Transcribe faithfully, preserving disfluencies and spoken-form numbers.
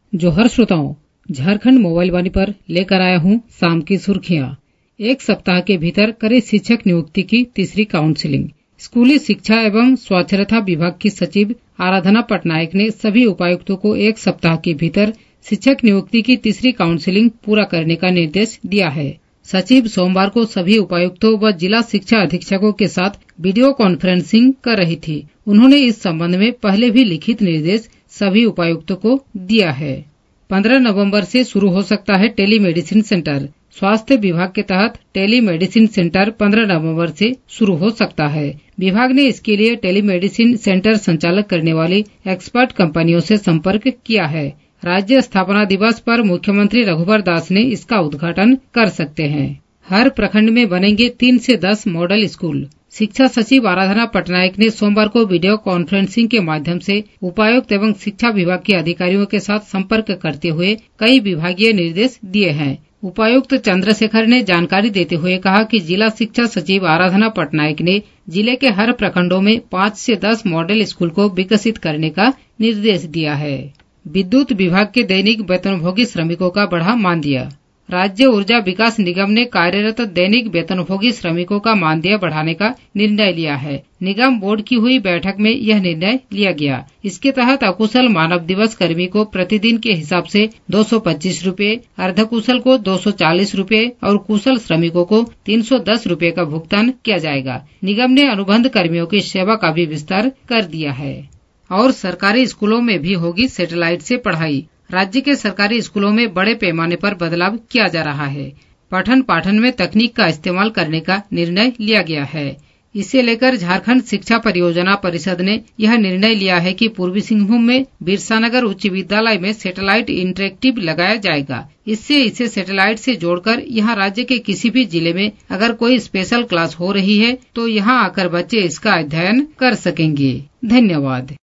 जोहर श्रोताओं, झारखंड मोबाइल वाणी पर लेकर आया हूं शाम की सुर्खियां। एक सप्ताह के भीतर करे शिक्षक नियुक्ति की तीसरी काउंसिलिंग। स्कूली शिक्षा एवं साक्षरता विभाग की सचिव आराधना पटनायक ने सभी उपायुक्तों को एक सप्ताह के भीतर शिक्षक नियुक्ति की तीसरी काउंसिलिंग पूरा करने का निर्देश दिया है। सचिव सोमवार को सभी उपायुक्तों व जिला शिक्षा अधीक्षकों के साथ वीडियो कॉन्फ्रेंसिंग कर रही थी। उन्होंने इस संबंध में पहले भी लिखित निर्देश सभी उपायुक्तों को दिया है। पंद्रह नवंबर से शुरू हो सकता है टेलीमेडिसिन सेंटर। स्वास्थ्य विभाग के तहत टेलीमेडिसिन सेंटर पंद्रह नवंबर से शुरू हो सकता है। विभाग ने इसके लिए टेलीमेडिसिन सेंटर संचालक करने वाली एक्सपर्ट कंपनियों से संपर्क किया है। राज्य स्थापना दिवस पर मुख्यमंत्री रघुवर दास ने इसका उद्घाटन कर सकते हैं। हर प्रखंड में बनेंगे तीन से दस मॉडल स्कूल। शिक्षा सचिव आराधना पटनायक ने सोमवार को वीडियो कॉन्फ्रेंसिंग के माध्यम से उपायुक्त एवं शिक्षा विभाग के अधिकारियों के साथ संपर्क करते हुए कई विभागीय निर्देश दिए हैं। उपायुक्त चंद्रशेखर ने जानकारी देते हुए कहा कि जिला शिक्षा सचिव आराधना पटनायक ने जिले के हर प्रखंडों में पाँच से दस मॉडल स्कूल को विकसित करने का निर्देश दिया है। विद्युत विभाग के दैनिक वेतनभोगी श्रमिकों का बढ़ा मानदेय। राज्य ऊर्जा विकास निगम ने कार्यरत दैनिक वेतनभोगी श्रमिकों का मानदेय बढ़ाने का निर्णय लिया है। निगम बोर्ड की हुई बैठक में यह निर्णय लिया गया। इसके तहत अकुशल मानव दिवस कर्मी को प्रतिदिन के हिसाब से दो सौ पच्चीस रूपये, अर्धकुशल को दो सौ चालीस रूपये और कुशल श्रमिकों को तीन सौ दस रूपये का भुगतान किया जाएगा। निगम ने अनुबंध कर्मियों की सेवा का भी विस्तार कर दिया है। और सरकारी स्कूलों में भी होगी सैटेलाइट से पढ़ाई। राज्य के सरकारी स्कूलों में बड़े पैमाने पर बदलाव किया जा रहा है। पठन पाठन में तकनीक का इस्तेमाल करने का निर्णय लिया गया है। इसे लेकर झारखंड शिक्षा परियोजना परिषद ने यह निर्णय लिया है कि पूर्वी सिंहभूम में बिरसानगर उच्च विद्यालय में सैटेलाइट इंटरेक्टिव लगाया जाएगा। इससे इसे सैटेलाइट से जोड़कर यहाँ राज्य के किसी भी जिले में अगर कोई स्पेशल क्लास हो रही है तो यहाँ आकर बच्चे इसका अध्ययन कर सकेंगे। धन्यवाद।